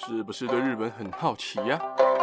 是不是对日本很好奇呀？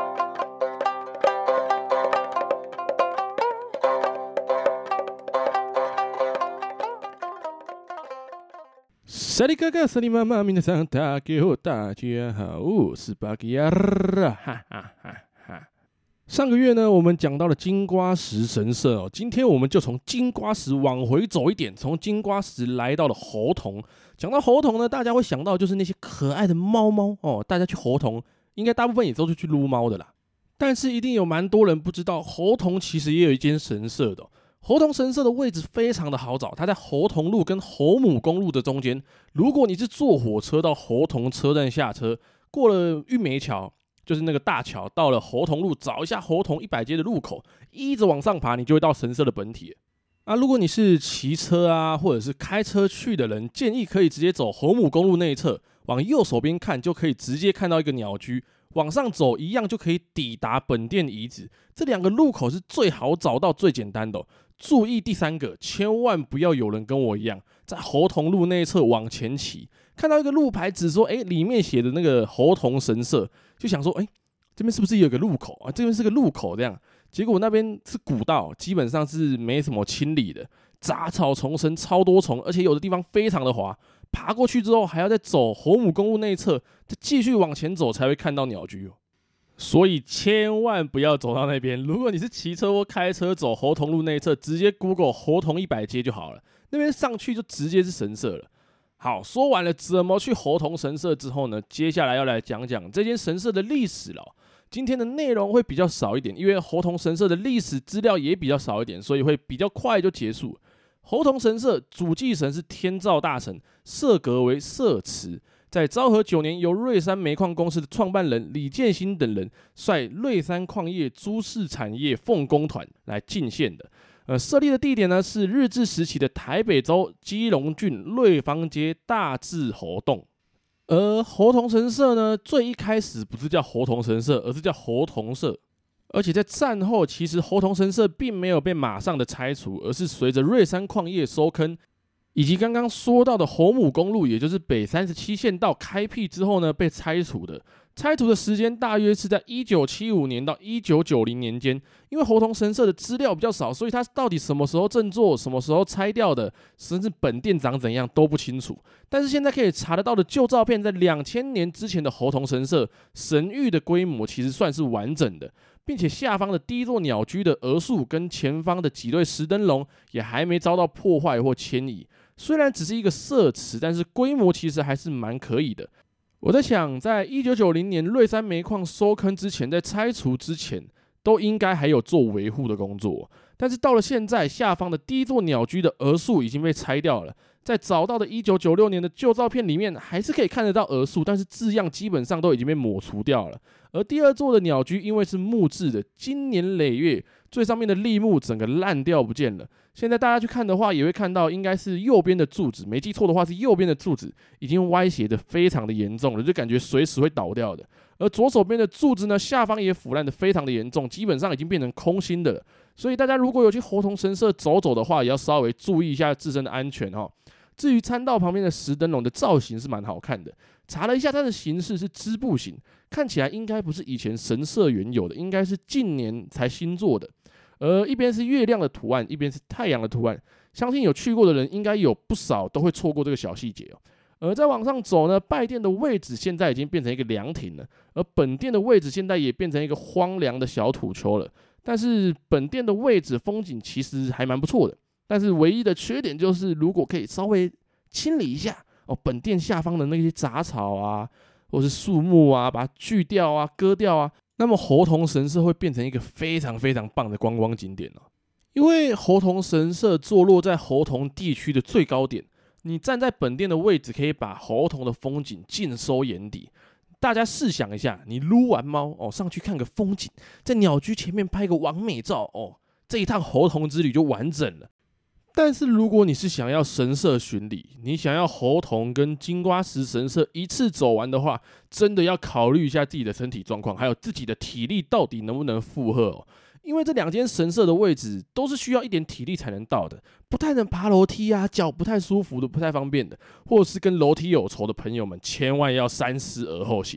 萨利哥哥，萨利妈妈，皆さん大家好，我是巴吉亚哈哈哈哈。上个月呢，我们讲到了金瓜石神社哦，今天我们就从金瓜石往回走一点，从金瓜石来到了猴硐。讲到猴硐呢，大家会想到就是那些可爱的猫猫哦，大家去猴硐，应该大部分也都是去撸猫的啦。但是一定有蛮多人不知道，猴硐其实也有一间神社的哦。猴硐神社的位置非常的好找，它在猴硐路跟猴母公路的中间。如果你是坐火车到猴硐车站下车，过了玉梅桥，就是那个大桥，到了猴硐路，找一下猴硐100街的入口，一直往上爬，你就会到神社的本体。如果你是骑车啊，或者是开车去的人，建议可以直接走猴母公路内侧，往右手边看，就可以直接看到一个鸟居。往上走一样就可以抵达本殿遗址。这2个路口是最好找到、最简单的哦。注意第3个，千万不要有人跟我一样，在猴硐路内侧往前骑，看到一个路牌指说，里面写的那个猴硐神社，就想说，这边是不是有个路口啊？这边是个路口这样。结果那边是古道，基本上是没什么清理的，杂草丛生，超多虫，而且有的地方非常的滑。爬过去之后，还要再走猴母公路内侧，再继续往前走才会看到鸟居哦。所以千万不要走到那边。如果你是骑车或开车走猴硐路内侧，直接 Google 猴硐100街就好了，那边上去就直接是神社了。好，说完了怎么去猴硐神社之后呢，接下来要来讲讲这间神社的历史了。今天的内容会比较少一点，因为猴硐神社的历史资料也比较少一点，所以会比较快就结束。猴硐神社主祭神是天照大神，社格为社祠。在昭和9年，由瑞山煤矿公司的创办人李建新等人率瑞山矿业株式产业奉公团来进献的。设立的地点呢是日治时期的台北州基隆郡瑞芳街大智猴洞。而猴硐神社呢，最一开始不是叫猴硐神社，而是叫猴硐社。而且在战后，其实猴硐神社并没有被马上的拆除，而是随着瑞山矿业收坑，以及刚刚说到的猴母公路，也就是北37线道开辟之后呢，被拆除的。拆除的时间大约是在1975年到1990年间。因为猴硐神社的资料比较少，所以它到底什么时候振作，什么时候拆掉的，甚至本殿长怎样都不清楚。但是现在可以查得到的旧照片，在2000年之前的猴硐神社神域的规模其实算是完整的，并且下方的第一座鸟居的额数跟前方的几对石灯笼也还没遭到破坏或迁移。虽然只是一个社祠，但是规模其实还是蛮可以的。我在想，在1990年瑞山煤矿收坑之前，在拆除之前，都应该还有做维护的工作。但是到了现在，下方的第一座鸟居的额数已经被拆掉了。在找到的1996年的旧照片里面，还是可以看得到额数，但是字样基本上都已经被抹除掉了。而第2座的鸟居因为是木质的，经年累月，最上面的立木整个烂掉不见了。现在大家去看的话，也会看到应该是右边的柱子，没记错的话是右边的柱子已经歪斜的非常的严重了，就感觉随时会倒掉的。而左手边的柱子呢，下方也腐烂的非常的严重，基本上已经变成空心的了。所以大家如果有去猴硐神社走走的话，也要稍微注意一下自身的安全哦。至于参道旁边的石灯笼的造型是蛮好看的，查了一下它的形式是织布型，看起来应该不是以前神社原有的，应该是近年才新做的。而一边是月亮的图案，一边是太阳的图案，相信有去过的人应该有不少都会错过这个小细节哦。而再往上走呢，拜殿的位置现在已经变成一个凉亭了，而本殿的位置现在也变成一个荒凉的小土丘了。但是本殿的位置风景其实还蛮不错的，但是唯一的缺点就是如果可以稍微清理一下本殿下方的那些杂草啊，或是树木啊，把它锯掉啊、割掉啊，那么猴硐神社会变成一个非常非常棒的观光景点哦。因为猴硐神社坐落在猴硐地区的最高点，你站在本殿的位置，可以把猴硐的风景尽收眼底。大家试想一下，你撸完猫上去看个风景，在鸟居前面拍个完美照这一趟猴硐之旅就完整了。但是如果你是想要神社巡礼，你想要猴硐跟金瓜石神社一次走完的话，真的要考虑一下自己的身体状况，还有自己的体力到底能不能负荷因为这2间神社的位置都是需要一点体力才能到的，不太能爬楼梯啊，脚不太舒服的，不太方便的，或者是跟楼梯有仇的朋友们，千万要三思而后行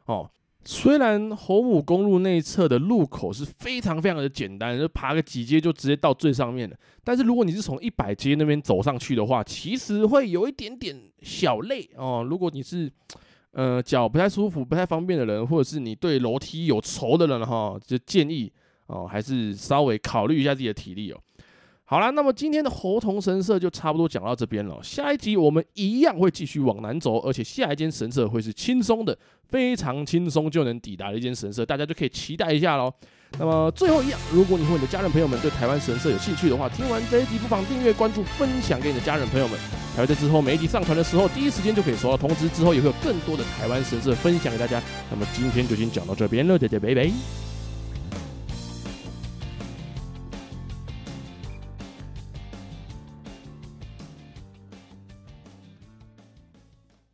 哦。虽然侯牡公路内侧的入口是非常非常的简单，就爬个几阶就直接到最上面了，但是如果你是从100阶那边走上去的话，其实会有一点点小累哦。如果你是脚不太舒服、不太方便的人，或者是你对楼梯有仇的人哈，就建议还是稍微考虑一下自己的体力哦。好啦，那么今天的猴硐神社就差不多讲到这边了。下一集我们一样会继续往南走，而且下一间神社会是轻松的，非常轻松就能抵达的一间神社，大家就可以期待一下咯。那么最后一样，如果你和你的家人朋友们对台湾神社有兴趣的话，听完这一集不妨订阅、关注、分享给你的家人朋友们，才会在之后每一集上传的时候，第一时间就可以收到通知。之后也会有更多的台湾神社分享给大家。那么今天就先讲到这边了，大家拜拜。